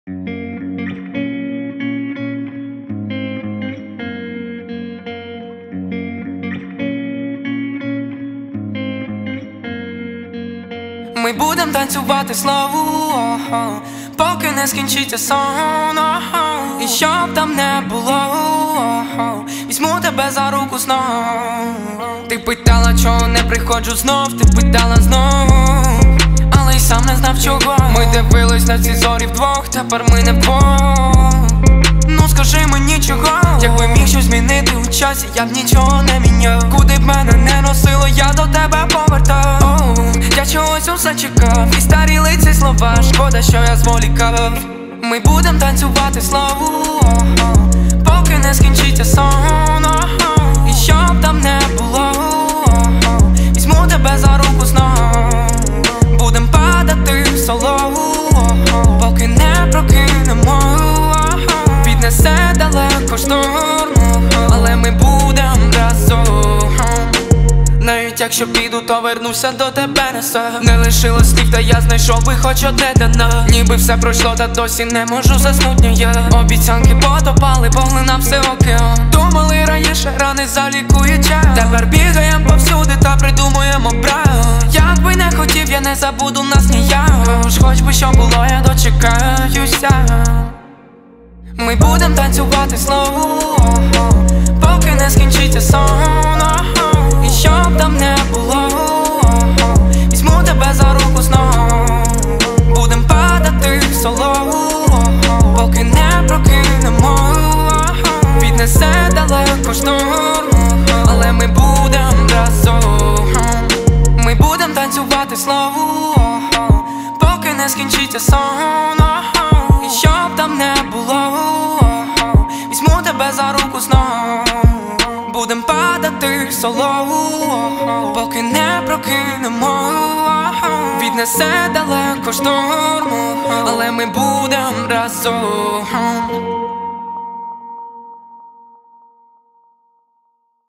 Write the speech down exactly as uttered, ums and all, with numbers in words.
Ми будем танцювати славу, поки не скінчиться сон. І щоб там не було, візьму тебе за руку знов. Ти питала, чого не приходжу знов, ти питала знов, але й сам не знав чого. Ми дивились на ці зорі вдвох, тепер ми не вдвох. Ну скажи мені чого, якби міг щось змінити у часі, я б нічого не міняв. Куди б мене не носило, я до тебе повертав. Оу, я чогось усе чекав, і старіли ці слова, шкода, що я зволікав. Ми будем танцювати славу, поки не скінчиться сон. І щоб там не було, візьму тебе за руку знов. Будем падати в солову, поки не прокинемо. Віднесе далеко шторму, але ми будем разом. Навіть якщо піду, то вернуся до тебе не сам. Не лишилось слів, та я знайшов би хоч одне дано. Ніби все пройшло, та досі не можу заснути ні я. Обіцянки потопали, поглинав все океан. Думали раніше, рани залікує час. Тепер бігаєм повсюди та придумуємо брат. Як би не хотів, я не забуду нас ніяк. Тож хоч би що було, я дочекаюся. Ми будем танцювати славу, поки не скінчиться сон. І щоб там не було, візьму тебе за руку знов. Будем падати в солову, поки не прокинемо. Віднесе далеко шторму, але ми будем разом. Ми будем танцювати славу, поки не скінчиться сон. І щоб там не було, візьму тебе за руку знов. Будем падати в солову, поки не прокинемо. Віднесе далеко шторму, але ми будем разом.